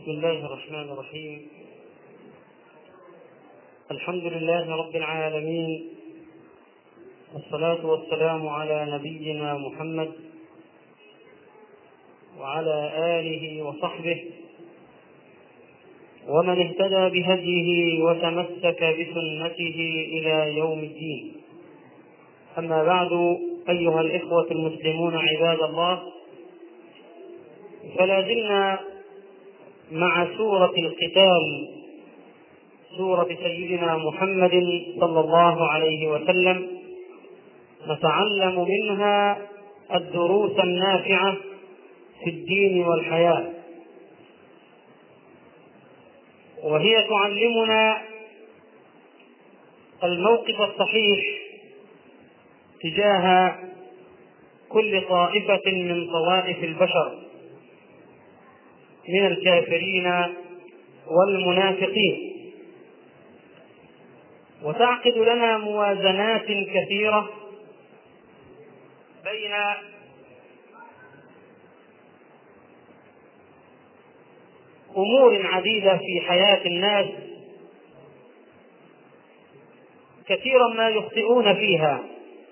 بسم الله الرحمن الرحيم. الحمد لله رب العالمين، والصلاة والسلام على نبينا محمد وعلى آله وصحبه ومن اهتدى بهديه وتمسك بسنته إلى يوم الدين. أما بعد، أيها الإخوة المسلمون عباد الله، فلا زلنا مع سورة القتال، سورة سيدنا محمد صلى الله عليه وسلم، نتعلم منها الدروس النافعة في الدين والحياة، وهي تعلمنا الموقف الصحيح تجاه كل طائفة من طوائف البشر من الكافرين والمنافقين، وتعقد لنا موازنات كثيرة بين أمور عديدة في حياة الناس، كثيرا ما يخطئون فيها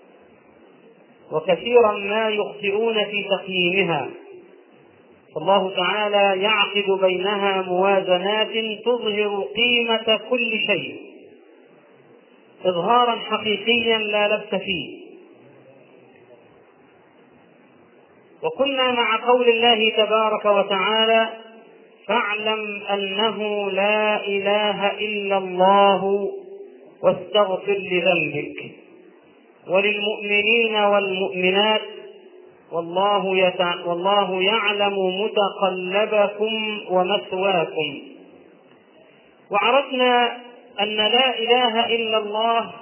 وكثيرا ما يخطئون في تقييمها، فالله تعالى يعقد بينها موازنات تظهر قيمة كل شيء إظهارا حقيقيا لا لبس فيه. وكنا مع قول الله تبارك وتعالى: فاعلم أنه لا إله إلا الله واستغفر لذنبك وللمؤمنين والمؤمنات والله يعلم متقلبكم ومثواكم. وعرفنا أن لا إله إلا الله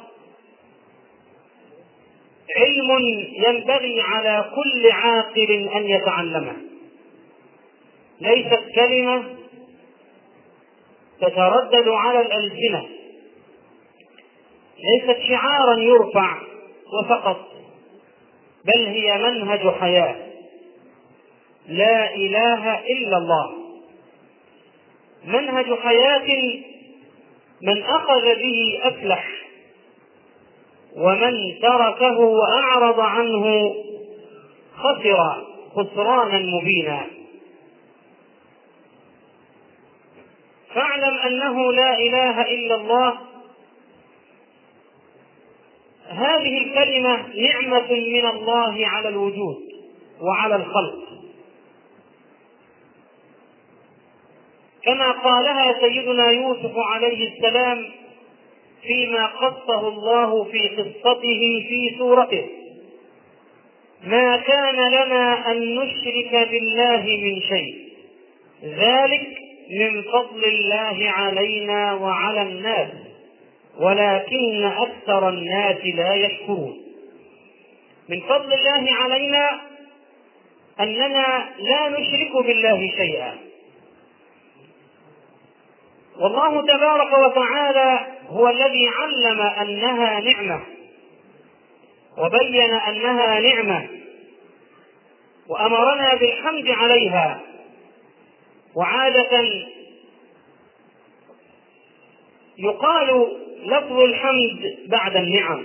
علم ينبغي على كل عاقل أن يتعلمه، ليست كلمة تتردد على الألسنة، ليست شعارا يرفع وفقط، بل هي منهج حياة. لا إله إلا الله منهج حياة، من أخذ به أفلح، ومن تركه وأعرض عنه خسر خسرانا مبينا. فاعلم أنه لا إله إلا الله، هذه الكلمة نعمة من الله على الوجود وعلى الخلق، كما قالها سيدنا يوسف عليه السلام فيما قصه الله في قصته في سورته: ما كان لنا أن نشرك بالله من شيء، ذلك من فضل الله علينا وعلى الناس ولكن أكثر الناس لا يشكرون. من فضل الله علينا أننا لا نشرك بالله شيئا، والله تبارك وتعالى هو الذي علم أنها نعمة وبين أنها نعمة وأمرنا بالحمد عليها. وعادة يقال لفظ الحمد بعد النعم،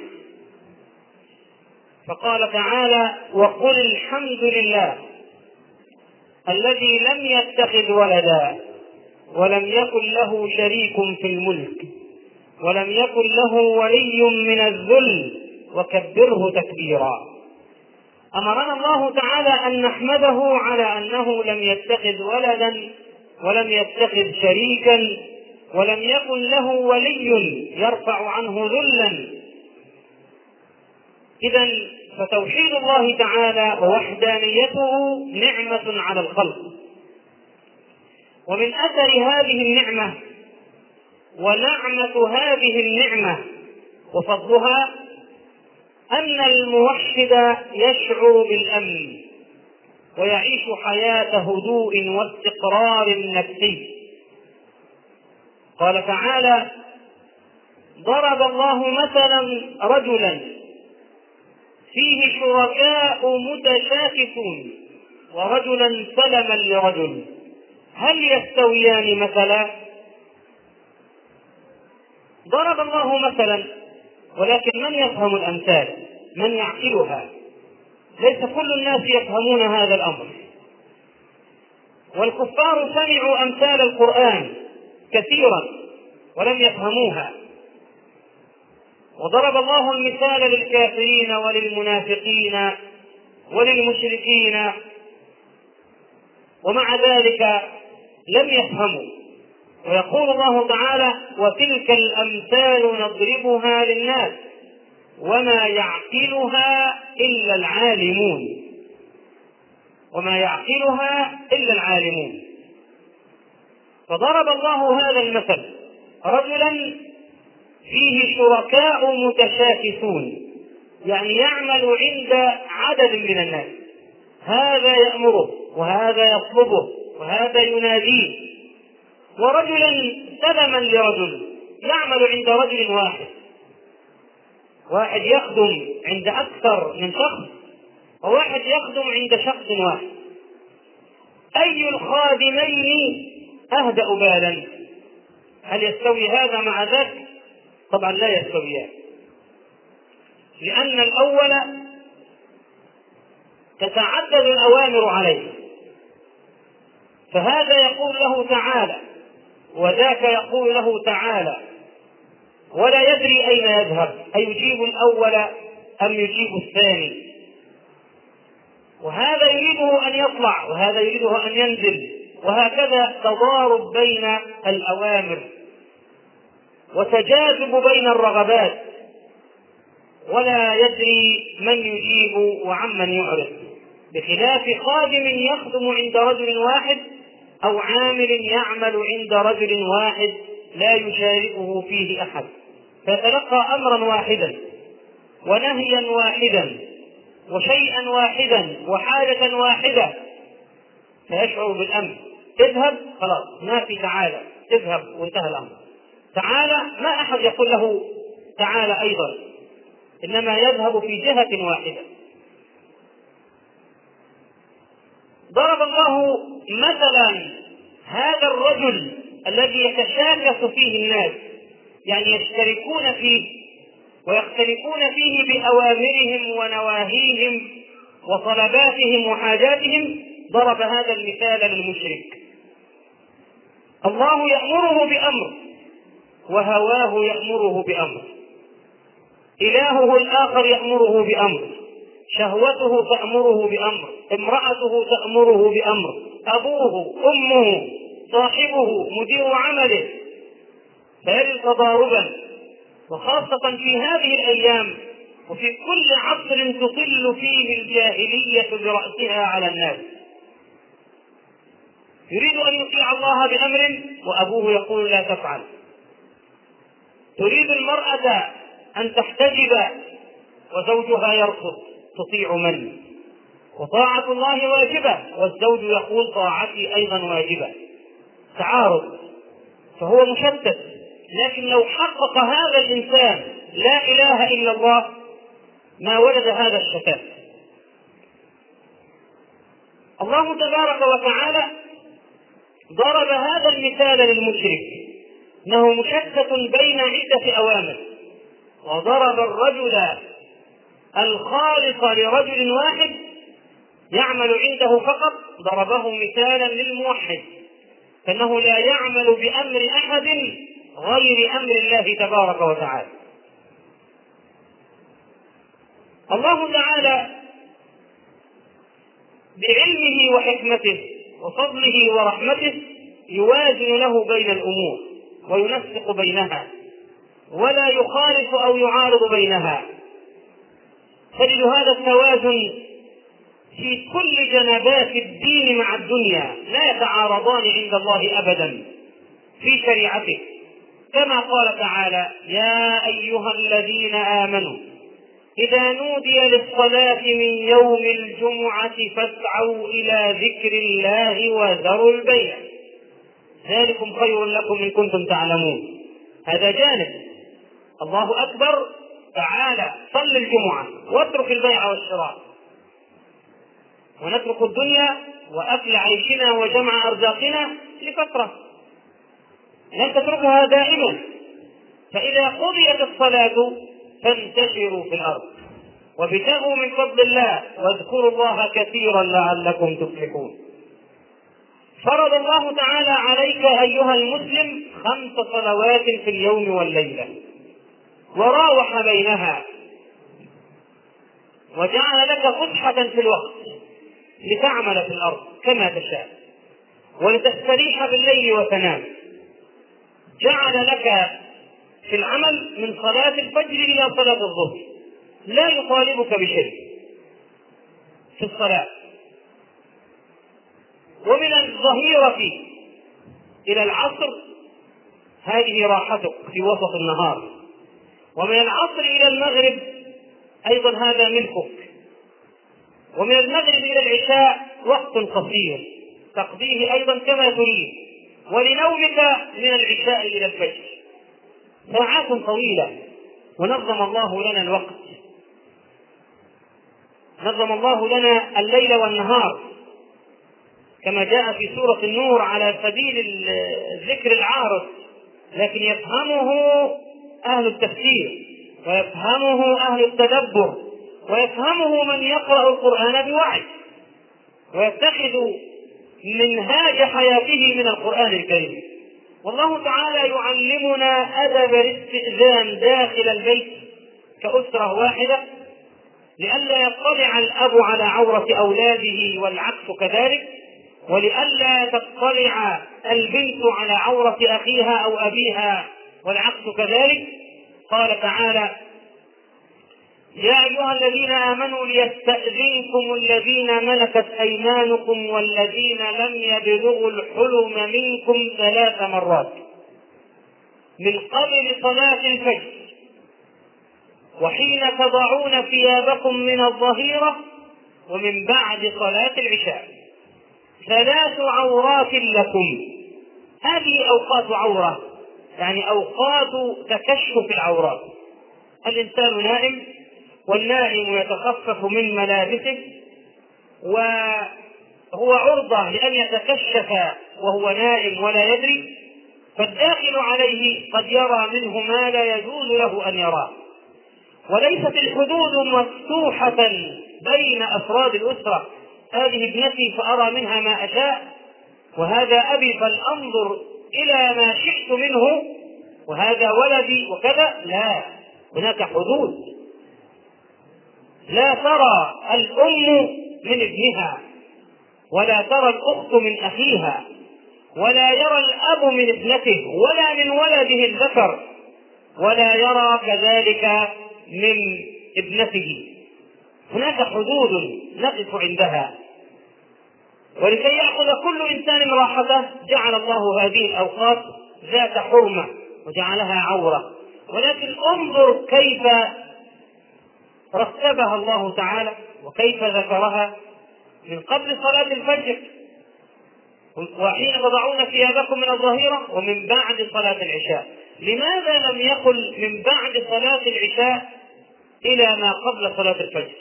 فقال تعالى: وقل الحمد لله الذي لم يتخذ ولدا ولم يكن له شريك في الملك ولم يكن له ولي من الذل وكبره تكبيرا. أمرنا الله تعالى أن نحمده على أنه لم يتخذ ولدا ولم يتخذ شريكا ولم يكن له ولي يرفع عنه ذلا. إذن فتوحيد الله تعالى ووحدانيته نعمة على الخلق. ومن أثر هذه النعمة ونعمة هذه النعمة وفضلها أن الموحد يشعر بالأمن ويعيش حياة هدوء واستقرار نفسي. قال تعالى: ضرب الله مثلا رجلا فيه شركاء متشاكسون ورجلا سلما لرجل هل يستويان مثلا؟ ضرب الله مثلا، ولكن من يفهم الأمثال؟ من يعقلها؟ ليس كل الناس يفهمون هذا الأمر. والكفار سمعوا أمثال القرآن كثيرا ولم يفهموها. وضرب الله المثال للكافرين وللمنافقين وللمشركين، ومع ذلك لم يفهموا. ويقول الله تعالى: وتلك الأمثال نضربها للناس وما يعقلها إلا العالمون. وما يعقلها إلا العالمون. فضرب الله هذا المثل: رجلا فيه شركاء متشاكسون، يعني يعمل عند عدد من الناس، هذا يأمره وهذا يطلبه وهذا يناديه. ورجلا سلما لرجل يعمل عند رجل واحد، واحد يخدم عند أكثر من شخص وواحد يخدم عند شخص واحد. أي الخادمين أهدأ بالا؟ هل يستوي هذا مع ذاك؟ طبعا لا يستويان، لأن الأول تتعدد الأوامر عليه، فهذا يقول له تعالى وذاك يقول له تعالى، ولا يدري أين يذهب، أيجيب الأول أم يجيب الثاني. وهذا يريده أن يطلع وهذا يريده أن ينزل، وهكذا تضارب بين الأوامر وتجاذب بين الرغبات، ولا يدري من يجيب وعمن يعرض، بخلاف خادم يخدم عند رجل واحد أو عامل يعمل عند رجل واحد لا يشاركه فيه أحد، فيتلقى أمرا واحدا ونهيا واحدا وشيئا واحدا وحاجة واحدة، فيشعر بالأمن. اذهب، خلاص، ما في تعالى، اذهب وانتهى الأمر. تعالى، ما أحد يقول له تعالى أيضا، إنما يذهب في جهة واحدة. ضرب الله مثلا هذا الرجل الذي يتشاكس فيه الناس، يعني يشتركون فيه ويختلفون فيه بأوامرهم ونواهيهم وطلباتهم وحاجاتهم. ضرب هذا المثال للمشرك: الله يأمره بأمر وهواه يأمره بأمر، إلهه الآخر يأمره بأمر، شهوته تأمره بأمر، امرأته تأمره بأمر، أبوه، أمه، صاحبه، مدير عمله. فيجد تضاربا، وخاصة في هذه الأيام وفي كل عصر تطل فيه الجاهلية برأسها على الناس. يريد أن يطيع الله بأمر وأبوه يقول لا تفعل. تريد المرأة أن تحتجب وزوجها يرفض، تطيع من؟ وطاعة الله واجبة والزوج يقول طاعتي أيضا واجبة. تعارض، فهو مشتت. لكن لو حقق هذا الإنسان لا إله إلا الله ما وجد هذا الشتات. الله تبارك وتعالى ضرب هذا المثال للمشرك أنه مشتت بين عدة أوامر، وضرب الرجل الخالص لرجل واحد يعمل عنده فقط، ضربه مثالا للموحد، فإنه لا يعمل بأمر أحد غير أمر الله تبارك وتعالى. الله تعالى بعلمه وحكمته وفضله ورحمته يوازن له بين الأمور وينسق بينها ولا يخالف أو يعارض بينها. تجد هذا التوازن في كل جنبات الدين مع الدنيا، لا يتعارضان عند الله أبدا في شريعته، كما قال تعالى: يا أيها الذين آمنوا إذا نودي للصلاة من يوم الجمعة فاسعوا إلى ذكر الله وذروا البيع ذلكم خير لكم إن كنتم تعلمون. هذا جانب. الله أكبر، تعالى صل الجمعة واترك البيع والشراء. ونترك الدنيا وأكل عيشنا وجمع أرزاقنا لفترة، لن تتركها دائما. فإذا قضيت الصلاة فانتشروا في الأرض وابتغوا من فضل الله واذكروا الله كثيرا لعلكم تفلحون. فرض الله تعالى عليك أيها المسلم 5 صلوات في اليوم والليلة، وراوح بينها، وجعل لك فسحة في الوقت لتعمل في الأرض كما تشاء ولتستريح بالليل وتنام. جعل لك في العمل من صلاة الفجر إلى صلاة الظهر، لا يطالبك بشيء في الصلاة. ومن الظهيرة إلى العصر هذه راحتك في وسط النهار، ومن العصر إلى المغرب أيضا هذا ملكك، ومن المغرب إلى العشاء وقت قصير تقضيه أيضا كما تريد، ولنومك من العشاء إلى الفجر ساعات طويلة. ونظم الله لنا الوقت، نظم الله لنا الليل والنهار كما جاء في سورة النور على سبيل الذكر العارض، لكن يفهمه أهل التفسير ويفهمه أهل التدبر ويفهمه من يقرأ القرآن بوعي ويتخذ منهاج حياته من القرآن الكريم. والله تعالى يعلمنا أدب الاستئذان داخل البيت كأسرة واحدة، لئلا يطلع الأب على عورة أولاده والعكس كذلك، ولئلا تطلع البنت على عورة أخيها أو أبيها والعكس كذلك. قال تعالى: يا أيها الذين آمنوا ليستأذنكم الذين ملكت أيمانكم والذين لم يبلغوا الحلم منكم 3 مرات من قبل صلاة الفجر وحين تضعون ثيابكم من الظهيرة ومن بعد صلاة العشاء 3 عورات لكم. هذه أوقات عورة، يعني أوقات تكشف العورات. الإنسان نائم، والنائم يتخفف من ملابسه وهو عرضة لأن يتكشف وهو نائم ولا يدري، فالداخل عليه قد يرى منه ما لا يجوز له أن يراه. وليست الحدود مفتوحة بين أفراد الأسرة، هذه ابنتي فأرى منها ما أشاء، وهذا أبي فلأنظر إلى ما شئت منه، وهذا ولدي وكذا. لا، هناك حدود. لا ترى الأم من ابنها، ولا ترى الأخت من أخيها، ولا يرى الأب من ابنته، ولا من ولده الذكر، ولا يرى كذلك من ابنته. هناك حدود نقف عندها. ولكي يأخذ كل إنسان راحته جعل الله هذه الأوقات ذات حرمة وجعلها عورة. ولكن انظر كيف رتبها الله تعالى وكيف ذكرها من قبل صلاة الفجر وحين تضعون ثيابكم من الظهيرة ومن بعد صلاة العشاء. لماذا لم يقل من بعد صلاة العشاء إلى ما قبل صلاة الفجر؟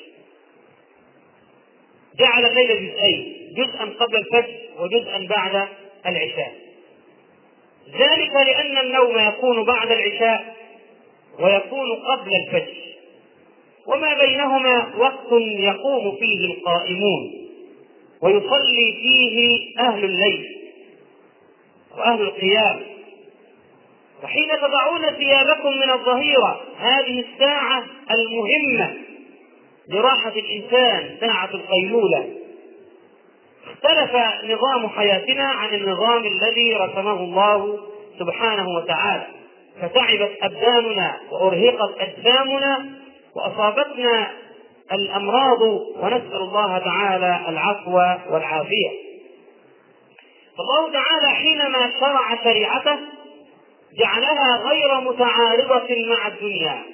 جعل الليل جزئين، جزءا قبل الفجر وجزءا بعد العشاء. ذلك لأن النوم يكون بعد العشاء ويكون قبل الفجر، وما بينهما وقت يقوم فيه القائمون ويصلي فيه أهل الليل وأهل القيام. وحين تضعون ثيابكم من الظهيرة، هذه الساعة المهمة لراحة الإنسان، ساعة القيلولة. اختلف نظام حياتنا عن النظام الذي رسمه الله سبحانه وتعالى، فتعبت أبداننا وأرهقت أجسامنا وأصابتنا الأمراض، ونسأل الله تعالى العفو والعافية. فالله تعالى حينما شرع شريعته جعلها غير متعارضة مع الدنيا،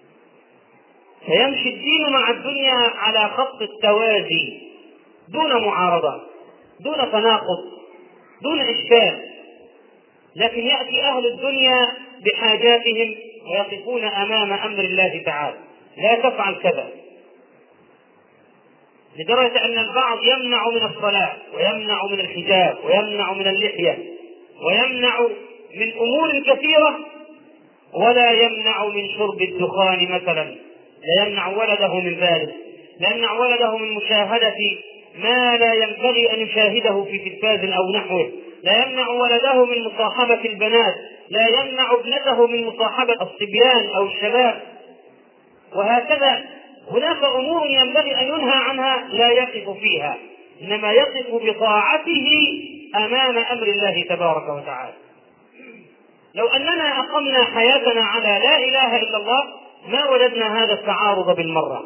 فيمشي الدين مع الدنيا على خط التوازي دون معارضة، دون تناقض، دون إشكال. لكن يأتي أهل الدنيا بحاجاتهم ويقفون أمام أمر الله تعالى: لا تفعل كذا، لدرجة أن البعض يمنع من الصلاة ويمنع من الحجاب ويمنع من اللحية ويمنع من أمور كثيرة، ولا يمنع من شرب الدخان مثلا، لا يمنع ولده من ذلك، لا يمنع ولده من مشاهدة ما لا ينبغي أن يشاهده في تلفاز أو نحوه، لا يمنع ولده من مصاحبة البنات، لا يمنع ابنته من مصاحبة الصبيان أو الشباب، وهكذا. هناك أمور ينبغي أن ينهى عنها لا يقف فيها، إنما يقف بطاعته أمام أمر الله تبارك وتعالى. لو أننا أقمنا حياتنا على لا إله إلا الله ما وجدنا هذا التعارض بالمرة،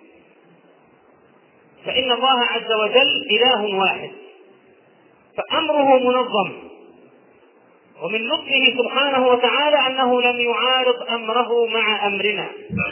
فإن الله عز وجل إله واحد فأمره منظم، ومن لطفه سبحانه وتعالى أنه لم يعارض أمره مع أمرنا،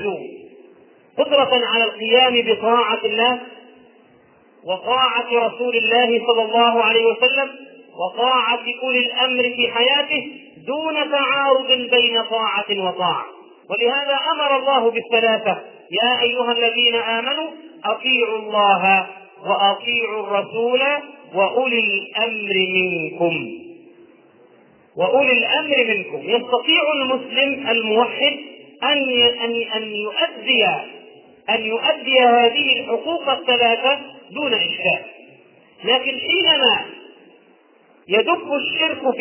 قدرة على القيام بطاعة الله وطاعة رسول الله صلى الله عليه وسلم وطاعة أولي الأمر في حياته دون تعارض بين طاعة وطاعة. ولهذا أمر الله بالثلاثة: يا أيها الذين آمنوا أطيعوا الله وأطيعوا الرسول وأولي الأمر منكم. وأولي الأمر منكم. يستطيع المسلم الموحد أن يؤدي هذه الحقوق الثلاثة دون إشكال، لكن حينما يدب الشرك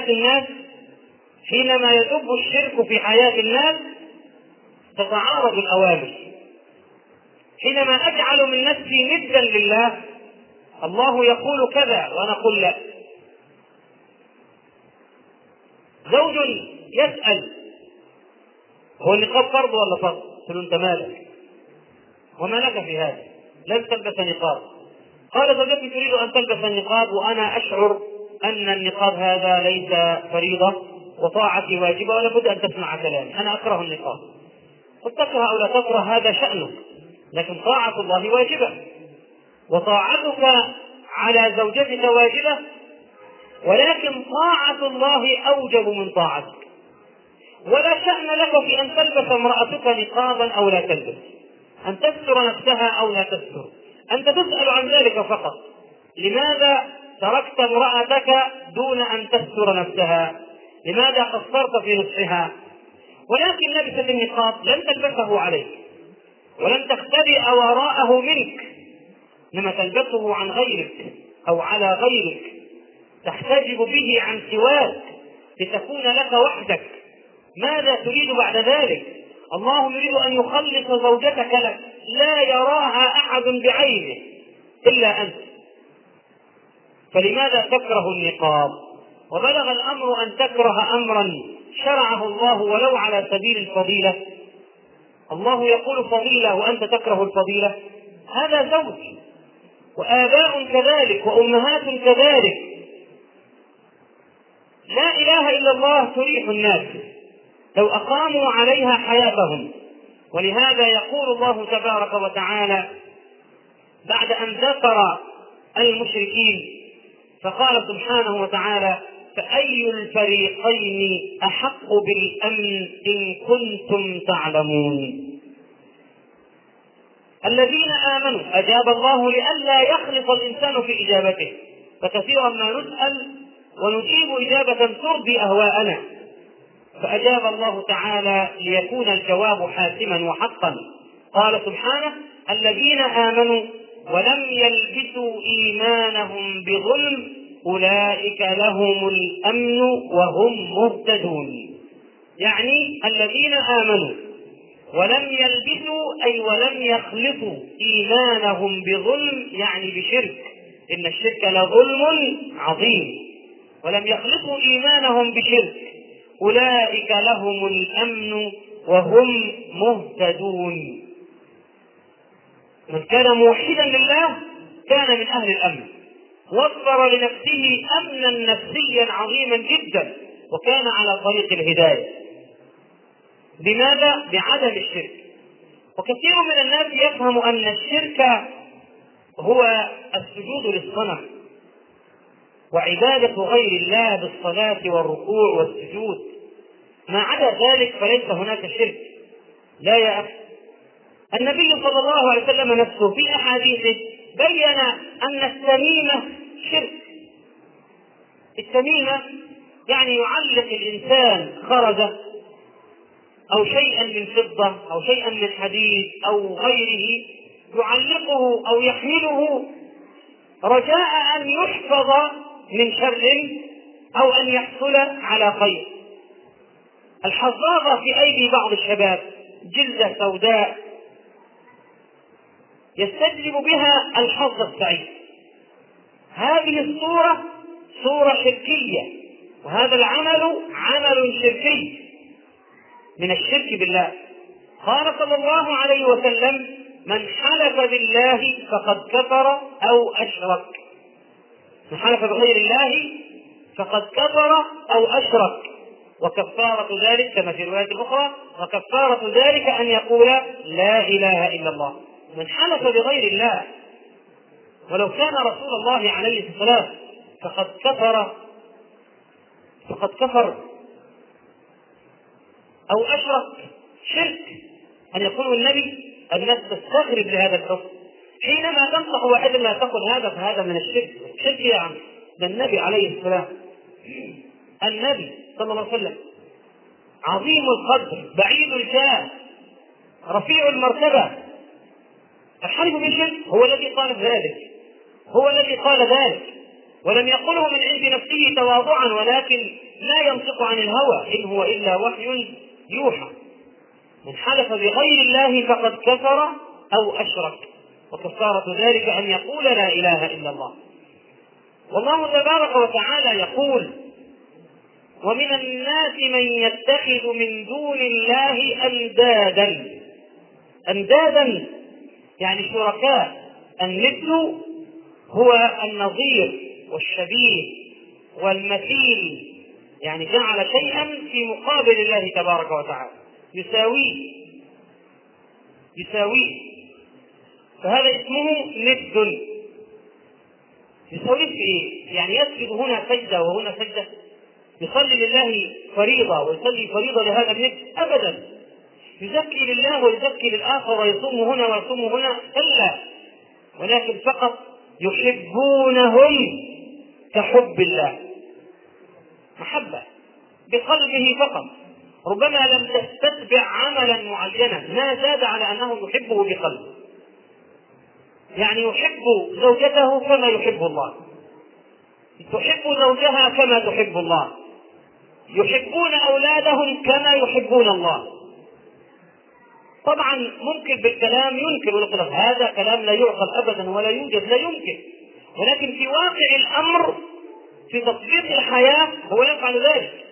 في حياة الناس تتعارض الأوامر. حينما أجعل من نفسي ندا لله، الله يقول كذا وأنا أقول لا. زوج يسأل: هو النقاب فرض ولا فرض؟ قل أنت مالك وما لك في هذا؟ لن تلبس نقاب. قال: زوجتي تريد أن تلبس النقاب وأنا أشعر أن النقاب هذا ليس فريضة وطاعتي واجبة ولا بد أن تسمع كلامي، أنا أكره النقاب. قد تكره أو لا تكره هذا شأنك، لكن طاعة الله واجبة، وطاعتك على زوجتك واجبة، ولكن طاعة الله أوجب من طاعتك. ولا شأن لك في أن تلبس امرأتك نقابا أو لا تلبس، أن تستر نفسها أو لا تستر، أنت تسأل عن ذلك فقط: لماذا تركت امرأتك دون أن تستر نفسها؟ لماذا قصرت في نصحها؟ ولكن لبست النقاب لن تلبسه عليك ولن تختبئ وراءه منك، إنما تلبسه عن غيرك أو على غيرك، تحتجب به عن سواك لتكون لك وحدك. ماذا تريد بعد ذلك؟ الله يريد أن يخلص زوجتك لك، لا يراها أحد بعينه إلا أنت، فلماذا تكره النقاب؟ وبلغ الأمر أن تكره أمرا شرعه الله ولو على سبيل الفضيلة. الله يقول فضيلة وأنت تكره الفضيلة، هذا زوج، وآباء كذلك وأمهات كذلك. لا إله إلا الله تريح الناس لو أقاموا عليها حياتهم. ولهذا يقول الله تبارك وتعالى بعد أن ذكر المشركين فقال سبحانه وتعالى: فأي الفريقين أحق بالأمن إن كنتم تعلمون. الذين آمنوا أجاب الله لئلا يخلط الإنسان في إجابته، فكثيرا ما نسأل ونجيب إجابة ترضي أهواءنا، فأجاب الله تعالى ليكون الجواب حاسما وحقا. قال سبحانه: الذين آمنوا ولم يلبسوا إيمانهم بظلم أولئك لهم الأمن وهم مهتدون. يعني الذين آمنوا ولم يلبسوا أي ولم يخلطوا إيمانهم بظلم، يعني بشرك، إن الشرك لظلم عظيم، ولم يخلطوا إيمانهم بشرك أولئك لهم الأمن وهم مهتدون. من كان موحدا لله كان من أهل الأمن، وفر لنفسه أمنا نفسيا عظيما جدا، وكان على طريق الهداية. بماذا؟ بعدم الشرك. وكثير من الناس يفهم أن الشرك هو السجود للصنم وعبادة غير الله بالصلاة والركوع والسجود، ما عدا ذلك فليس هناك شرك. لا يا أخي، النبي صلى الله عليه وسلم نفسه في أحاديثه بين أن التميمة شرك. التميمة يعني يعلق الإنسان خرزة أو شيئا من فضة أو شيئا من حديد أو غيره، يعلقه أو يحمله رجاء أن يحفظ من شر أو أن يحصل على خير. الحظاظة في أيدي بعض الشباب جلدة سوداء يستجلب بها الحظ السعيد. هذه الصورة صورة شركية، وهذا العمل عمل شركي من الشرك بالله. قال صلى الله عليه وسلم: من حلف بالله فقد كفر أو أشرك. من حلف بغير الله فقد كفر أو أشرك، وكفارة ذلك كما في رواية أخرى: وكفارة ذلك أن يقول لا إله إلا الله. من حلف بغير الله ولو كان رسول الله عليه الصلاة والسلام فقد كفر أو أشرك. شرك أن يقول النبي. الناس تستغرب لهذا الحكم، حينما تنصح واحدا لا تقل هذا فهذا من الشرك. شرك يا عم، ده النبي عليه السلام، النبي صلى الله عليه وسلم عظيم القدر بعيد الجاه رفيع المرتبة. الحلف بالشرك هو الذي قال ذلك، هو الذي قال ذلك، ولم يقله من عند نفسه تواضعا، ولكن لا ينطق عن الهوى، إن هو إلا وحي يوحى. من حلف بغير الله فقد كفر أو أشرك، وكفارة ذلك أن يقول لا إله إلا الله. والله تبارك وتعالى يقول: ومن الناس من يتخذ من دون الله أندادا يعني شركاء. الند هو النظير والشبيه والمثيل، يعني جعل شيئا في مقابل الله تبارك وتعالى يساويه، فهذا اسمه ند. يساويه في ايه؟ يعني يسجد هنا سجدة وهنا سجدة، يصلي لله فريضة ويصلي فريضة لهذا الند؟ أبدا. يزكي لله ويزكي للآخر، ويصوم هنا ويصوم هنا؟ إلا، ولكن فقط يحبونهم كحب الله، محبة بقلبه فقط. ربما لم تستتبع عملا معينا ما زاد على أنه يحبه بقلبه. يعني يحب زوجته كما يحب الله، تحب زوجها كما تحب الله، يحبون أولادهم كما يحبون الله. طبعا ممكن بالكلام ينكر ويقول هذا كلام لا يعقل أبدا ولا يوجد، لا يمكن، ولكن في واقع الأمر في تطبيق الحياة هو يفعل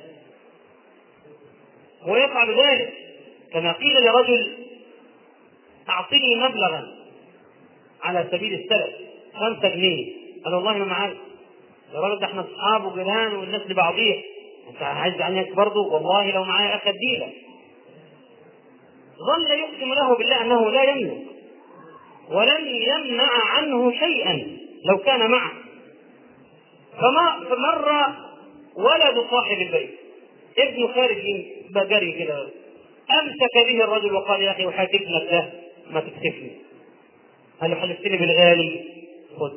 ذلك. كما قيل لرجل: أعطني مبلغا على سبيل السلف 5 جنيه. قال: والله ما معاي يا راجل، ده احنا اصحاب وجيران والناس لبعضيها، انت عايز عنك برضه؟ والله لو معايا اخد ديلك. ظل يقسم له بالله انه لا يملك ولن يمنع عنه شيئا لو كان معه. فمر ولد صاحب البيت، ابن خارج بجري كده، امسك به الرجل وقال: يا اخي وحياتك ده ما تكسفني، هل حلفتني بالغالي؟ خذ.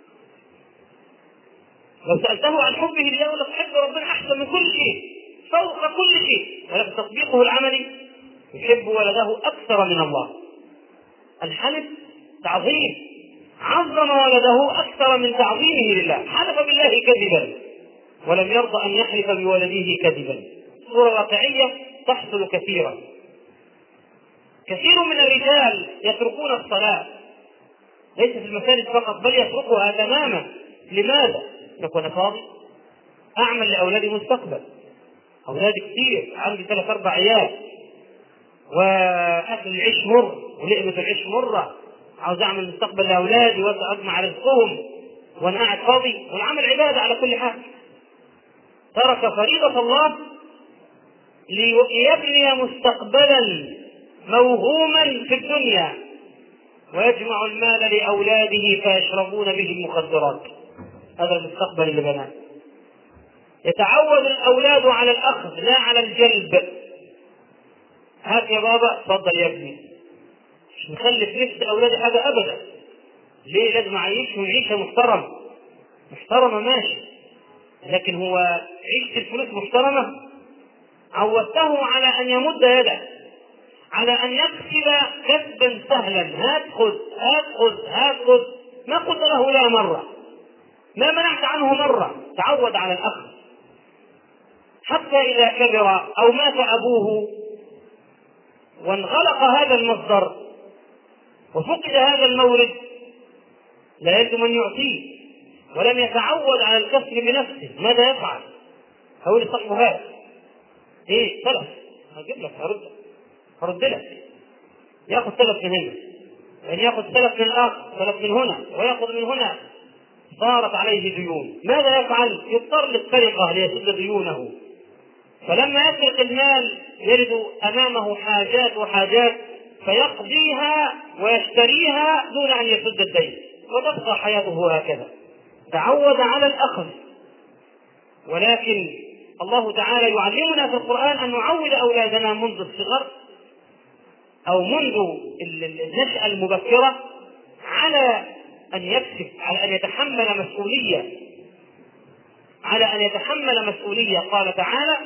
لو سألته عن حبه لله يقول لك: حب ربنا أحسن من كل شيء، فوق كل شيء، ولكن تطبيقه العملي يحب ولده أكثر من الله. الحلف تعظيم، عظم ولده أكثر من تعظيمه لله. حلف بالله كذبا ولم يرضى أن يحلف بولده كذبا. صورة واقعية تحصل كثيرا. كثير من الرجال يتركون الصلاة، ليس في المساجد فقط بل يتركها تماما. لماذا؟ يكون فاضي، أعمل لأولادي مستقبل، أولادي كثير، عندي 3-4 عيال، وأكل العيش مر ولقمة العيش مرة، عاوز أعمل مستقبل لأولادي وأجمع رزقهم وأنا قاعد فاضي، والعمل عبادة على كل حال. ترك فريضة الله ليبني مستقبلا موهوما في الدنيا، ويجمع المال لأولاده فيشربون به المخدرات. هذا المستقبل اللي بناه. يتعود الأولاد على الأخذ لا على الجلب. هات يا بابا، تفضل يا ابني، مش مخلف نفس أولادي حاجة أبدا، ليه؟ لازم أعيشهم عيشة محترمة ماشي، لكن هو عيشة الفلوس محترمة؟ عودته على أن يمد يده، على أن يكسب كسبا سهلا، هات خذ، ما قلت له لا مرة، ما منعت عنه مرة، تعود على الأخذ. حتى إذا كبر أو مات أبوه وانغلق هذا المصدر وفقد هذا المورد، لا يلزم أن يعطيه، ولم يتعود على الكسب بنفسه. ماذا يفعل؟ هقول لصاحبه هذا ايه سلف، هجيب لك هرد لك، ياخذ سلف من هنا، يعني ياخذ سلف من الاخر، سلف من هنا، وياخذ من هنا، صارت عليه ديون. ماذا يفعل؟ يضطر للسرقة ليسد ديونه. فلما يسرق المال يرد امامه حاجات فيقضيها ويشتريها دون ان يسد الدين، وتبقى حياته هكذا. تعود على الأخذ. ولكن الله تعالى يعلمنا في القرآن أن نعود أولادنا منذ الصغر أو منذ النشأة المبكرة على أن يكسب، على أن يتحمل مسؤولية. قال تعالى: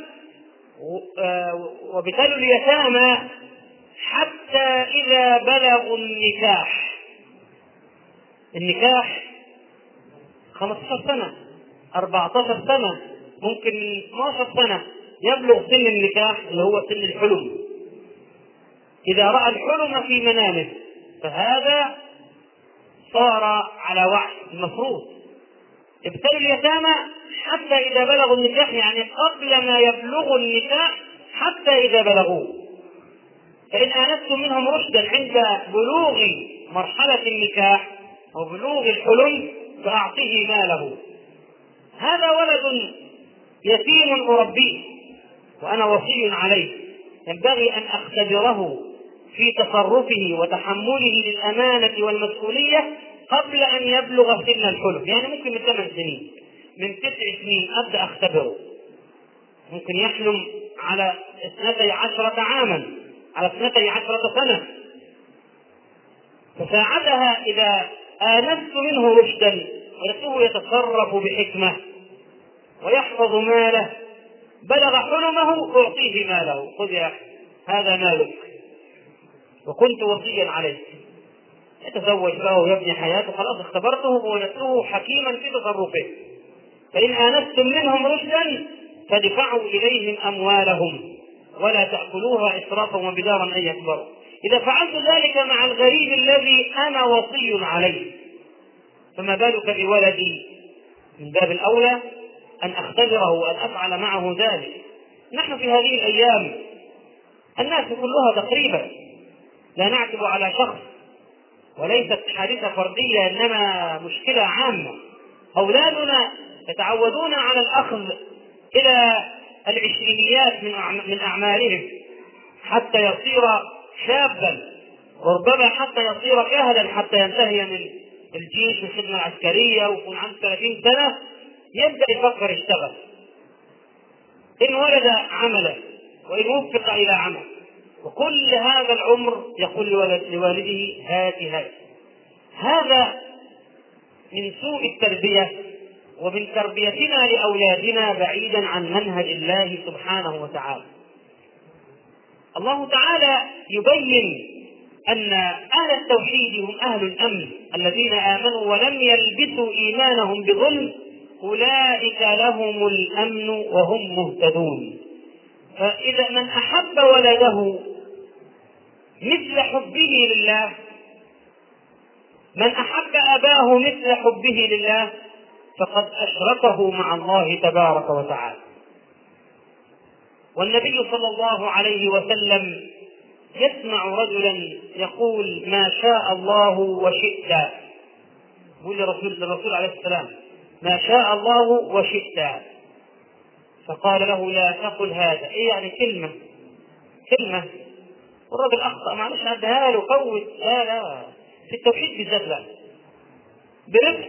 وابتلوا اليتامى حتى إذا بلغوا النكاح 15 سنة 14 سنة ممكن 12 سنة يبلغ سن النكاح اللي هو سن الحلم. إذا رأى الحلم في منامه فهذا صار على وعي المفروض. ابتلوا اليتامى حتى إذا بلغوا النكاح، يعني قبل ما يبلغوا النكاح حتى إذا بلغوه. فإن آنستم منهم رشدا عند بلوغ مرحلة النكاح أو بلوغ الحلم فأعطيه ماله. هذا ولد يتيم أربيه وأنا وصي عليه، ينبغي أن أختبره في تصرفه وتحمله للأمانة والمسؤولية قبل أن يبلغ سن الحلم. يعني ممكن من 8 سنين، من 9 سنين أبدأ أختبره. ممكن يحلم على 12 عاما، على 12 سنة. فساعتها إذا آنست منه رشدا ولكنه يتصرف بحكمة ويحفظ ماله، بلغ حلمه أعطيه ماله. خذ يا هذا مالك وكنت وصيا عليك، يتزوج له ويبني حياته، خلاص اختبرته وولدته حكيما في تصرفه. فإن آنستم منهم رشدا فادفعوا إليهم أموالهم ولا تأكلوها إسرافا وبدارا أن يكبروا. إذا فعلت ذلك مع الغريب الذي أنا وصي عليه، فما بالك بولدي؟ من باب الأولى أن أختبره وأن أفعل معه ذلك. نحن في هذه الأيام الناس كلها تقريبا، لا نعتب على شخص، وليست حادثة فردية إنما مشكلة عامة. أولادنا يتعودون على الأخذ إلى العشرينيات من أعمارهم حتى يصير شابا، وربما حتى يصير كهلا، حتى ينتهي من الجيش والخدمة العسكرية ويكون عنده 30 سنة يبدأ يفكر يشتغل. إن ولد عملا وإن وفق إلى عمل، وكل هذا العمر يقول لوالده هات. هذا من سوء التربية ومن تربيتنا لأولادنا بعيدا عن منهج الله سبحانه وتعالى. الله تعالى يبين أن أهل التوحيد هم أهل الأمن، الذين آمنوا ولم يلبسوا إيمانهم بظلم أولئك لهم الأمن وهم مهتدون. فإذا من أحب ولده مثل حبه لله، من أحب أباه مثل حبه لله، فقد أشركه مع الله تبارك وتعالى. والنبي صلى الله عليه وسلم يسمع رجلا يقول ما شاء الله وشئت، يقول للرسول عليه السلام ما شاء الله وشئت، فقال له لا تقل هذا. إيه يعني كلمة والرجل أخطأ، معلش عدها له فوت، لا في التوحيد بالذات لا، برفق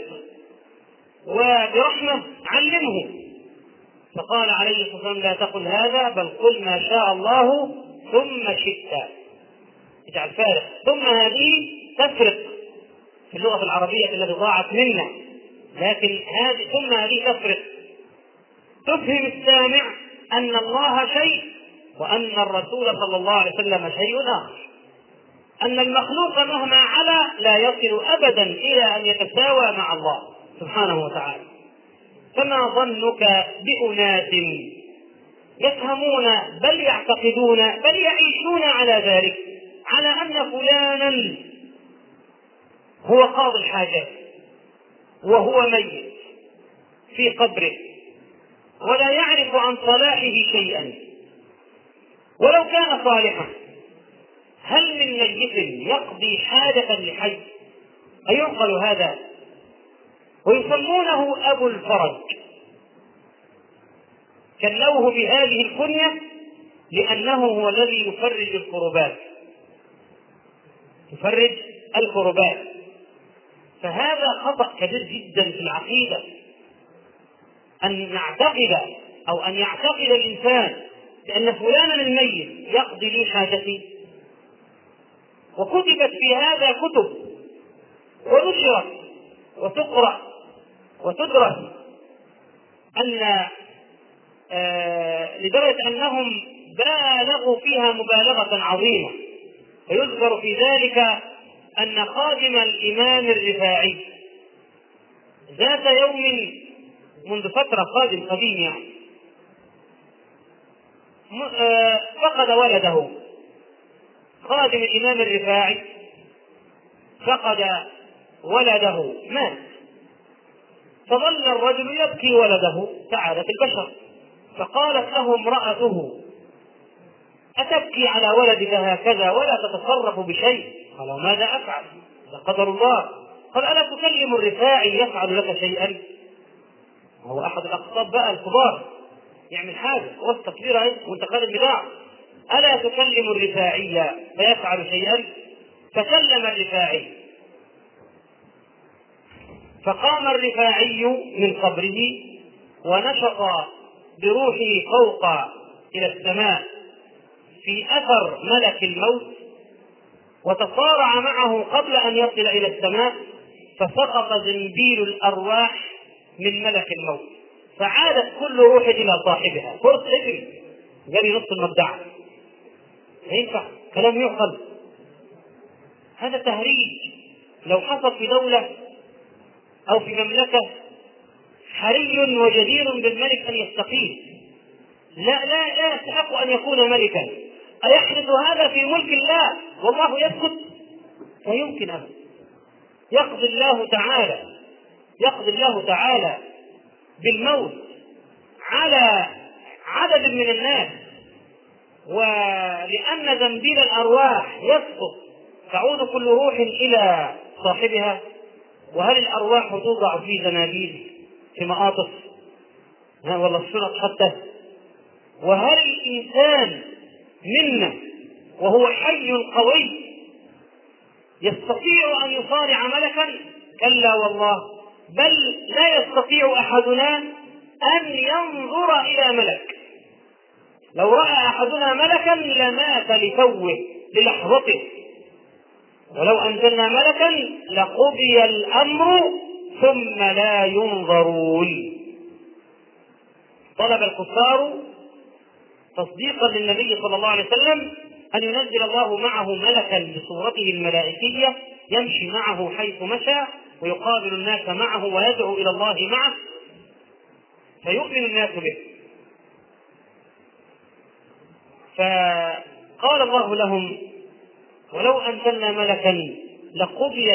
وبرحمة علمه. فقال عليه الصلاة والسلام لا تقل هذا، بل قل ما شاء الله ثم شئت، اجعل فارق، ثم هذه تفرق في اللغة العربية التي ضاعت منا، لكن هذه تفرق، تفهم السامع أن الله شيء وأن الرسول صلى الله عليه وسلم شيء آخر، أن المخلوق مهما علا لا يصل أبدا إلى أن يتساوى مع الله سبحانه وتعالى. فما ظنك بأناس يفهمون بل يعتقدون بل يعيشون على ذلك، على أن فلانا هو قاضي الحاجات وهو ميت في قبره ولا يعرف عن صلاحه شيئا، ولو كان صالحا هل من ميت يقضي حاجة لحي؟ أيعقل هذا؟ ويسمونه أبو الفرج، كلوه بهذه الكنية لأنه هو الذي يفرج الكربات. فهذا خطأ كبير جدا في العقيدة، أن نعتقد أو أن يعتقد الإنسان بأن فلانا الميت يقضي لي حاجتي. وكتبت في هذا كتب ونشرت وتقرأ وتدرس، أن لدرجة أنهم بالغوا فيها مبالغة عظيمة. فيذكر في ذلك أن خادم الإمام الرفاعي ذات يوم منذ فترة، خادم قديم يعني، فقد ولده. خادم الإمام الرفاعي فقد ولده، مات، فظل الرجل يبكي ولده كعادة البشر، فقالت له امرأته: أتبكي على ولدك هكذا ولا تتصرف بشيء؟ قال: ماذا أفعل؟ ده قدر الله. قال: ألا تكلم الرفاعي يفعل لك شيئا؟ هو أحد الأقطاب بقى الكبار، يعمل حاجة وسط كبيرة وانت خالد بتاعه، ألا تكلم الرفاعي فيفعل شيئا؟ فكلم الرفاعي، فقام الرفاعي من قبره ونشط بروحه فوق إلى السماء في أثر ملك الموت، وتصارع معه قبل أن يصل إلى السماء، فسقط زنبيل الأرواح من ملك الموت، فعادت كل روح إلى صاحبها. فرص اجري جري نص المبدع، ينفع كلام يعقل؟ هذا تهريج. لو حصل في دولة أو في مملكة حري وجدير بالملك أن يستقيل، لا يستحق أن يكون ملكا. أيحدث هذا في ملك الله والله يسكت؟ لا يمكن أبدا. يقضي الله تعالى بالموت على عدد من الناس، ولأن زنبيل الأرواح يسقط تعود كل روح إلى صاحبها. وهل الأرواح توضع في زنابيل في مآطف ولا الشنط حتى؟ وهل الإنسان منا وهو حي قوي يستطيع أن يصارع ملكا؟ كلا والله، بل لا يستطيع أحدنا أن ينظر إلى ملك. لو رأى أحدنا ملكا لمات لتوه للحظته، ولو أنزلنا ملكا لقضي الأمر ثم لا ينظرون. طلب الكفار تصديقا للنبي صلى الله عليه وسلم أن ينزل الله معه ملكا بصورته الملائكية يمشي معه حيث مشى ويقابل الناس معه ويدعو إلى الله معه فيؤمن الناس به. فقال الله لهم: ولو أنزلنا ملكا لقضي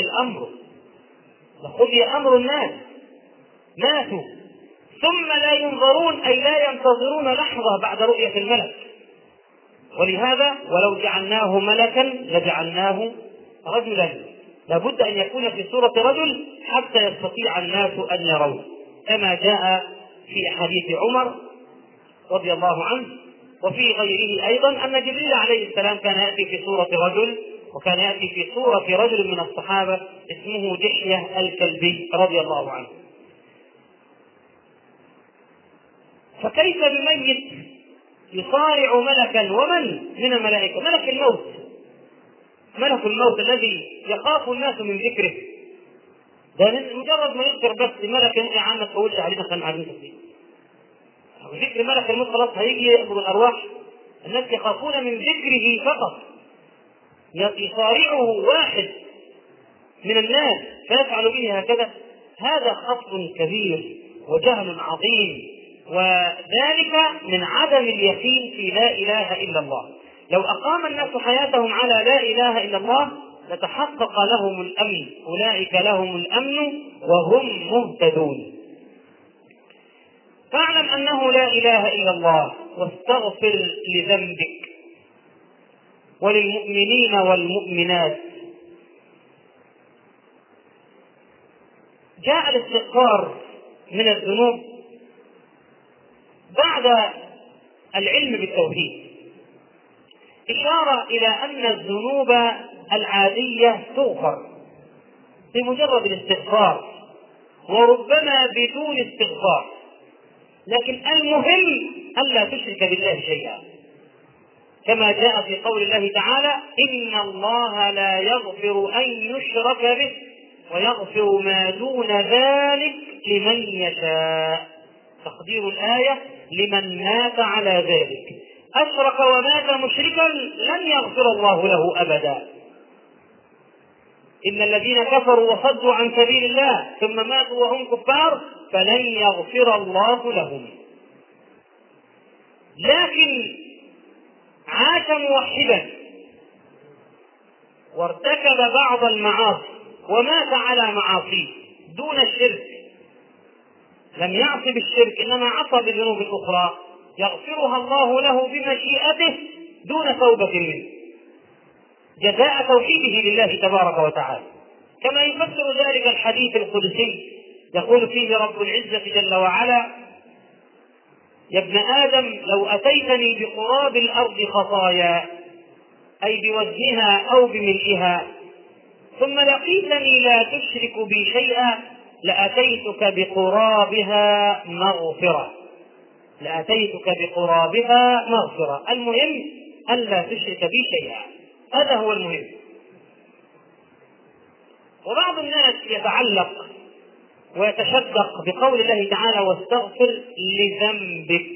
أمر الناس، ماتوا ثم لا ينظرون، أي لا ينتظرون لحظة بعد رؤية الملك. ولهذا ولو جعلناه ملكا لجعلناه رجلا، لابد أن يكون في صورة رجل حتى يستطيع الناس أن يروه، كما جاء في حديث عمر رضي الله عنه وفي غيره أيضا أن جبريل عليه السلام كان يأتي في صورة رجل، وكان يأتي في صورة رجل من الصحابة اسمه دحية الكلبي رضي الله عنه. فكيف بميت يصارع ملكا؟ ومن من الملائكة؟ ملك الموت الذي يخاف الناس من ذكره ده مجرد ما يذكر بس ملك يا عم ما تقولش علينا كان قاعدين فيه. ذكر ملك الموت خلاص هيجي يقبض الارواح. الناس يخافون من ذكره فقط، يصارعه واحد من الناس فيفعل به هكذا. هذا خطأ كبير وجهل عظيم، وذلك من عدم اليقين في لا إله إلا الله. لو أقام الناس حياتهم على لا إله إلا الله لتحقق لهم الأمن، أولئك لهم الأمن وهم مهتدون. فاعلم أنه لا إله إلا الله، واستغفر لذنبك وللمؤمنين والمؤمنات. جاء الاستغفار من الذنوب بعد العلم بالتوحيد، إشارة إلى أن الذنوب العادية تغفر بمجرد الاستغفار، وربما بدون استغفار، لكن المهم ألا تشرك بالله شيئا، كما جاء في قول الله تعالى: إن الله لا يغفر أن يشرك به ويغفر ما دون ذلك لمن يشاء. تقدير الآية: لمن مات على ذلك، أشرك ومات مشركا لن يغفر الله له أبدا. إن الذين كفروا وصدوا عن سبيل الله ثم ماتوا وهم كفار فلن يغفر الله لهم. لكن عاش موحدا وارتكب بعض المعاصي ومات على معاصيه دون الشرك، لم يعص بالشرك إنما عصى بالذنوب الأخرى، يغفرها الله له بمشيئته دون توبة منه، جزاء توحيده لله تبارك وتعالى. كما يفسر ذلك الحديث القدسي، يقول فيه رب العزة جل وعلا: يا ابن آدم لو أتيتني بقراب الأرض خطايا، أي بوزنها أو بملئها، ثم لقيتني لا تشرك بي شيئا لأتيتك بقرابها مغفرة. لأتيتك بقرابها مغفرة. المهم ألا تشرك بي شيئا، هذا هو المهم. وبعض الناس يتعلق ويتشدق بقول الله تعالى: واستغفر لذنبك.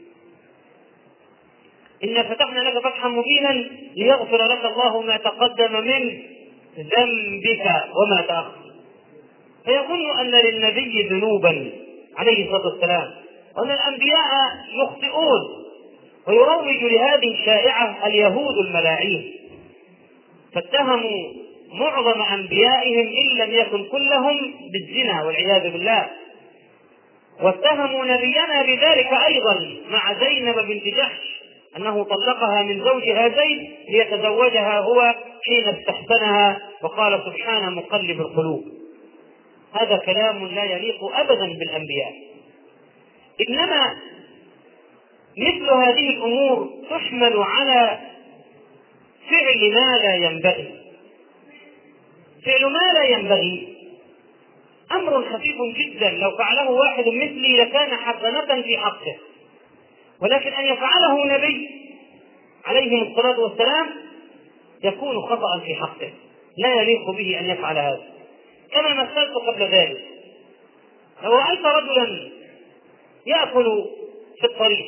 إنا فتحنا لك فتحا مبينا ليغفر لك الله ما تقدم من ذنبك وما تأخر. فيظن أن للنبي ذنوبا عليه الصلاة والسلام، وأن الأنبياء يخطئون، ويروج لهذه الشائعة اليهود الملاعين، فاتهموا معظم أنبيائهم إن لم يكن كلهم بالزنا والعياذ بالله، واتهموا نبينا بذلك أيضا مع زينب بنت جحش، أنه طلقها من زوجها زيد ليتزوجها هو حين استحسنها، وقال: سبحان مقلب القلوب. هذا كلام لا يليق أبدا بالأنبياء. إنما مثل هذه الأمور تحمل على فعل ما لا ينبغي. فعل ما لا ينبغي أمر خفيف جدا، لو فعله واحد مثلي لكان حسنة في حقه، ولكن أن يفعله نبي عليه الصلاة والسلام يكون خطأ في حقه، لا يليق به أن يفعل هذا. كما مثلت قبل ذلك، لو رأيت رجلا يأكل في الطريق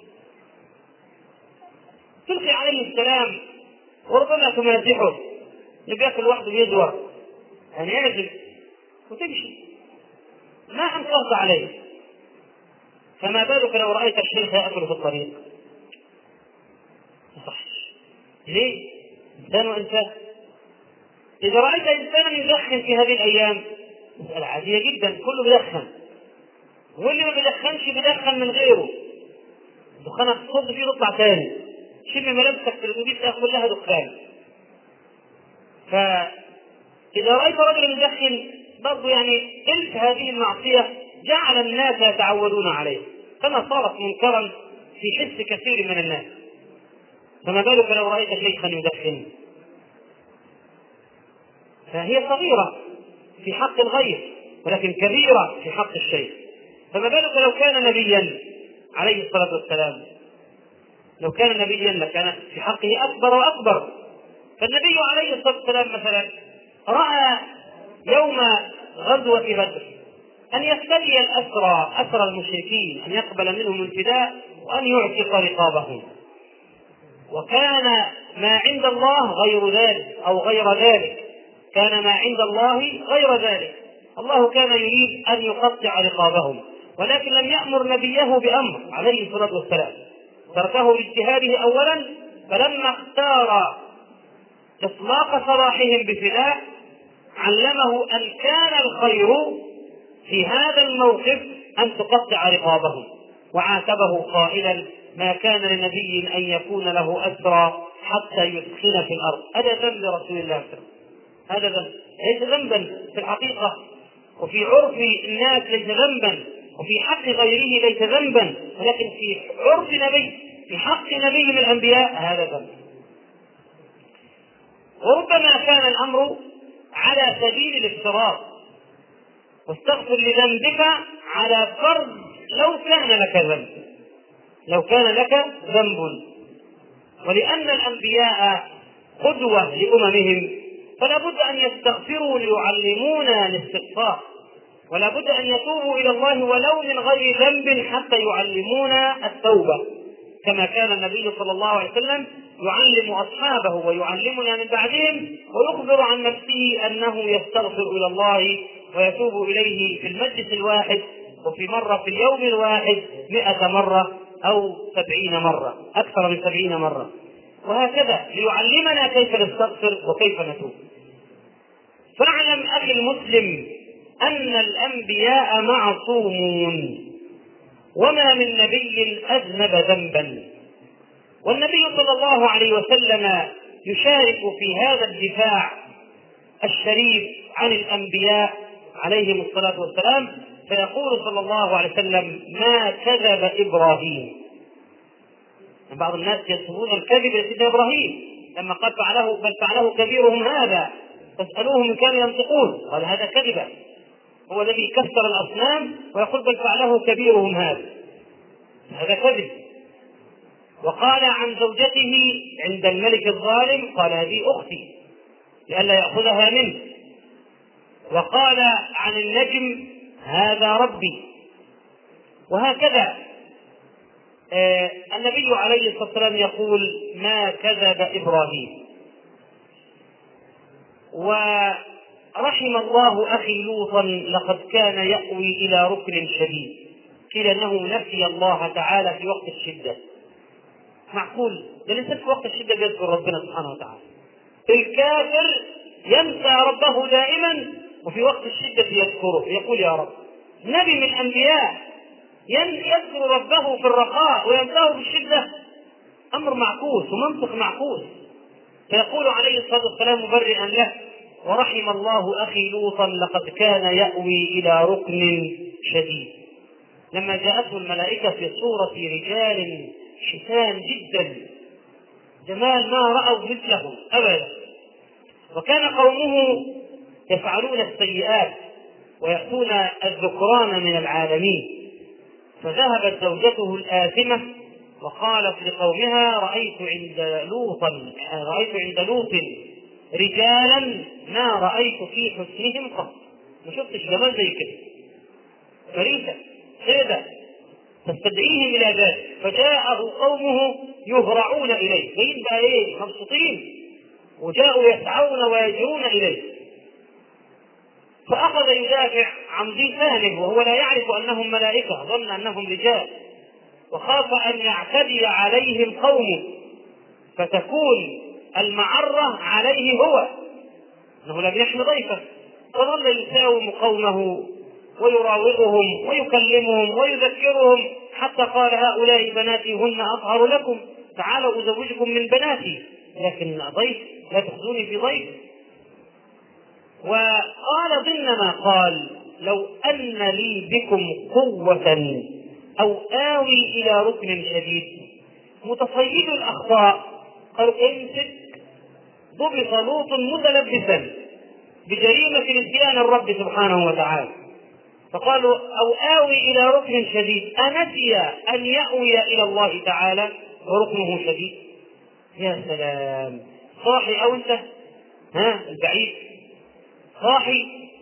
تلقي عليه السلام وربما تمازحه، اللي بيأكل وحده يدور يعني يعزل وتمشي، ما أنكرت عليه. فما بالك لو رأيت الشيخ يأكل في الطريق؟ صح. ليه؟ إنسان وإنسان. إذا رأيت إنسانا يدخن في هذه الأيام، مسألة عادية جدا، كله بيدخن، واللي ما بيدخنش بيدخن من غيره، دخانك تصد فيه تطلع تاني، شم ملابسك في الأتوبيس كلها دخان. فإذا رأيت رجلا يدخن برضو يعني إلف هذه المعصية جعل الناس يتعودون عليه، كما صارت منكرا في حس كثير من الناس. فما بالك لو رأيت شيخا يدخن؟ فهي صغيرة في حق الغير ولكن كبيرة في حق الشيخ. فما بالك لو كان نبيا عليه الصلاة والسلام؟ لو كان نبيا لكان في حقه أكبر وأكبر. فالنبي عليه الصلاة والسلام مثلا رأى يوم غزوة بدر أن يفتدي أسرى المشركين، أن يقبل منهم الفداء وأن يعتق رقابهم. وكان ما عند الله غير ذلك أو غير ذلك، كان ما عند الله غير ذلك. الله كان يريد أن يقطع رقابهم، ولكن لم يأمر نبيه بأمر عليه الصلاة والسلام، تركه باجتهاده أولا، فلما اختار إطلاق سراحهم بفداء علمه أن كان الخير في هذا الموقف أن تقطع رقابهم، وعاتبه قائلا: ما كان لنبي أن يكون له أسرى حتى يسخن في الأرض. هذا ذنب رسول الله صلى الله عليه وسلم، هذا ذنب ليس ذنبا في الحقيقة، وفي عرف الناس ليس ذنبا، وفي حق غيره ليس ذنبا، ولكن في عرف نبي، في حق نبي من الأنبياء هذا ذنب. وربما كان الأمر على سبيل الافتراض، واستغفر لذنبك على فرض لو كان لك ذنب، لو كان لك ذنب. ولأن الأنبياء قدوة لأممهم فلا بد أن يستغفروا ليعلمونا الاستغفار، ولا بد أن يتوبوا إلى الله ولو من غير ذنب حتى يعلمونا التوبة، كما كان النبي صلى الله عليه وسلم يعلم أصحابه ويعلمنا من بعدهم، ويخبر عن نفسه أنه يستغفر إلى الله ويتوب إليه في المجلس الواحد، وفي مرة في اليوم الواحد 100 مرة أو 70 مرة، أكثر من 70 مرة، وهكذا ليعلمنا كيف نستغفر وكيف نتوب. فاعلم أخي المسلم أن الأنبياء معصومون، وما من نبي أذنب ذنبا، والنبي صلى الله عليه وسلم يشارك في هذا الدفاع الشريف عن الأنبياء عليهم الصلاة والسلام، فيقول صلى الله عليه وسلم: ما كذب إبراهيم. بعض الناس ينسبون الكذب لسيدنا إبراهيم لما قال بل فعله كبيرهم هذا فاسألوهم إن كانوا ينطقون، قال هذا كذبا، هو الذي كسر الأصنام ويقول بل فعله كبيرهم هذا كذب. وقال عن زوجته عند الملك الظالم: قال هذه أختي لئلا يأخذها منه. وقال عن النجم: هذا ربي. وهكذا النبي عليه الصلاة والسلام يقول: ما كذب إبراهيم. ورحم الله أخي لوطا لقد كان يأوي إلى ركن شديد، قيل أنه نسي الله تعالى في وقت الشدة. معقول ده الإنسان في وقت الشدة يذكر ربنا سبحانه وتعالى؟ الكافر ينسى ربه دائما، وفي وقت الشدة يذكره، يقول يا رب. نبي من الأنبياء يذكر ربه في الرخاء وينساه في الشدة، أمر معكوس ومنطق معكوس. فيقول عليه الصلاة والسلام مبرئا له: ورحم الله أخي لوطا لقد كان يأوي إلى ركن شديد. لما جاءته الملائكة في صورة رجال شتان جدا، جمال ما رأوا مثله أبدا، وكان قومه يفعلون السيئات ويأتون الذكران من العالمين. فذهبت زوجته الآثمة وقالت لقومها: رأيت عند لوط رجالا ما رأيت في حسنهم قط. ما شفتش جمال زي كده، فريدة سيدة تستدعيهم إلى ذلك. فجاءه قومه يهرعون إليه، جايين بقى مبسوطين، وجاءوا يسعون ويجرون إليه. فأخذ يدافع عن ضيفانه وهو لا يعرف أنهم ملائكة، ظن أنهم رجال، وخاف أن يعتدي عليهم قومه فتكون المعرة عليه هو، أنه لم يحم ضيفه. فظل يساوم قومه ويراوغهم ويكلمهم ويذكرهم، حتى قال: هؤلاء بناتي هن أطهر لكم، تعالوا أزوجكم من بناتي، لكن ضيف لا تأخذوني في ضيف. وقال ضمن ما قال: لو أن لي بكم قوة أو آوي إلى ركن شديد. متصيد الأخطاء قالوا: امسك ضبط لوط متلبسا بجريمة نسيان الرب سبحانه وتعالى، فقالوا: أو آوي إلى ركن شديد. أنسي أن يأوي إلى الله تعالى وركنه شديد؟ يا سلام، صاحي أو أنت البعيد صاحي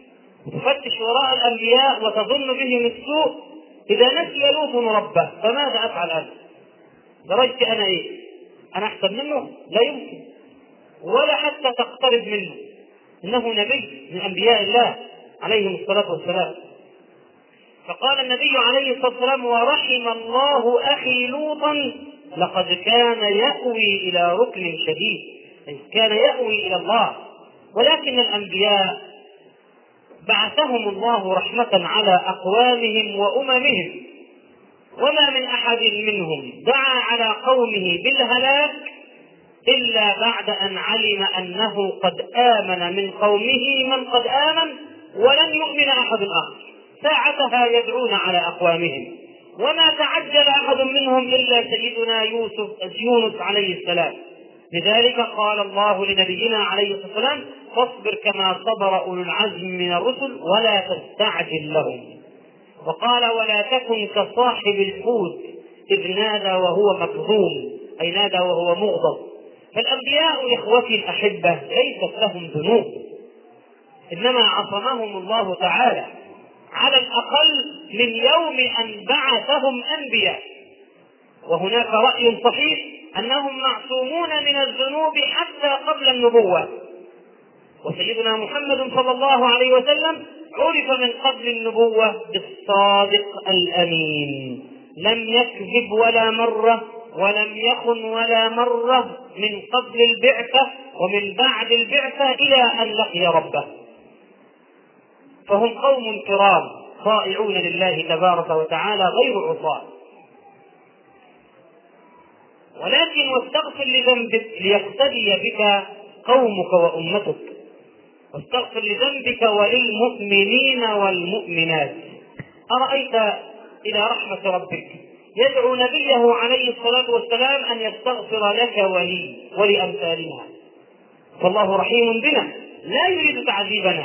تفتش وراء الأنبياء وتظن بهم السوء. إذا نسي لوط ربه فماذا أفعل أنا؟ درجتي أنا إيه؟ أنا أحسن منه؟ لا يمكن، ولا حتى تقترب منه. إنه نبي من أنبياء الله عليهم الصلاة والسلام. فقال النبي عليه الصلاة والسلام: ورحم الله أخي لوطا لقد كان يأوي إلى ركن شديد، كان يأوي إلى الله. ولكن الأنبياء بعثهم الله رحمة على أقوامهم وأممهم، وما من أحد منهم دعا على قومه بالهلاك إلا بعد أن علم أنه قد آمن من قومه من قد آمن ولن يؤمن أحد آخر، ساعتها يدعون على أقوامهم. وما تعجل أحد منهم إلا سيدنا يونس عليه السلام. لذلك قال الله لنبينا عليه الصلاة والسلام: فاصبر كما صبر أولو العزم من الرسل ولا تستعجل لهم. وقال: ولا تكن كصاحب الحوت إذ نادى وهو مكظوم، أي نادى وهو مغضب. فالأنبياء إخوتي الأحبة ليست لهم ذنوب، إنما عصمهم الله تعالى على الأقل من يوم أن بعثهم أنبياء. وهناك رأي صحيح أنهم معصومون من الذنوب حتى قبل النبوة. وسيدنا محمد صلى الله عليه وسلم عرف من قبل النبوة بالصادق الأمين، لم يكذب ولا مرة، ولم يخن ولا مرة من قبل البعثة ومن بعد البعثة إلى أن لقي ربه. فهم قوم كرام طائعون لله تبارك وتعالى غير عصاة. ولكن واستغفر لذنبك ليقتدي بك قومك وأمتك، واستغفر لذنبك وللمؤمنين والمؤمنات. أرأيت إلى رحمة ربك يدعو نبيه عليه الصلاة والسلام أن يستغفر لك ولأمثالنا، فالله رحيم بنا لا يريد تعذيبنا.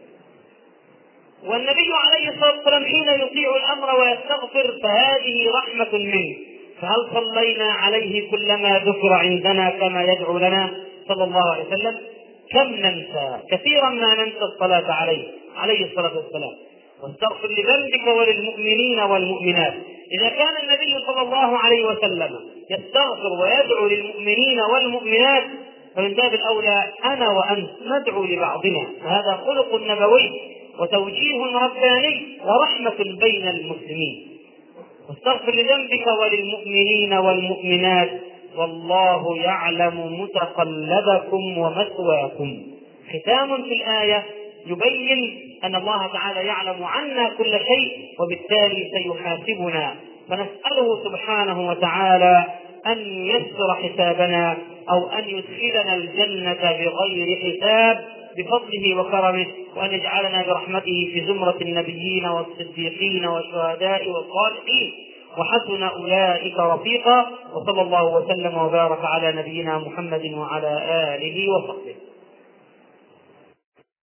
والنبي عليه الصلاة والسلام حين يطيع الأمر ويستغفر فهذه رحمة منه. فهل صلينا عليه كلما ذكر عندنا كما يدعو لنا صلى الله عليه وسلم؟ كم ننسى، كثيرا ما ننسى الصلاة عليه الصلاة والسلام. واستغفر لذنبك وللمؤمنين والمؤمنات. إذا كان النبي صلى الله عليه وسلم يستغفر ويدعو للمؤمنين والمؤمنات، فمن باب الأولى أنا وأنت ندعو لبعضنا. هذا خلق نبوي وتوجيه رباني ورحمة بين المسلمين. واستغفر لذنبك وللمؤمنين والمؤمنات والله يعلم متقلبكم ومثواكم. ختام في الآية يبين أن الله تعالى يعلم عنا كل شيء، وبالتالي سيحاسبنا، فنسأله سبحانه وتعالى أن يسر حسابنا أو أن يدخلنا الجنة بغير حساب بفضله وكرمه، وأن يجعلنا برحمته في زمرة النبيين والصديقين والشهداء والصالحين، وحسن أولئك رفيقا. وصلى الله وسلم وبارك على نبينا محمد وعلى آله وصحبه.